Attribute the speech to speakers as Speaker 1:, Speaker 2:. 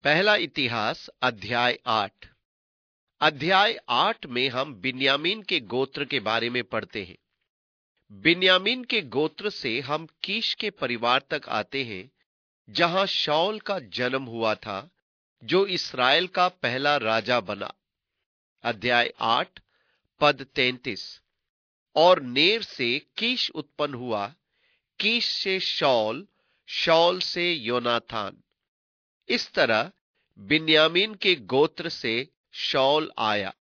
Speaker 1: पहला इतिहास अध्याय 8। अध्याय 8 में हम बिन्यामीन के गोत्र के बारे में पढ़ते हैं। बिन्यामीन के गोत्र से हम कीश के परिवार तक आते हैं, जहां शाऊल का जन्म हुआ था, जो इस्राएल का पहला राजा बना। अध्याय 8 पद 33। और नेर से कीश उत्पन्न हुआ, कीश से शाऊल, शाऊल से योनाथान। इस तरह बिन्यामीन के गोत्र से शाऊल आया।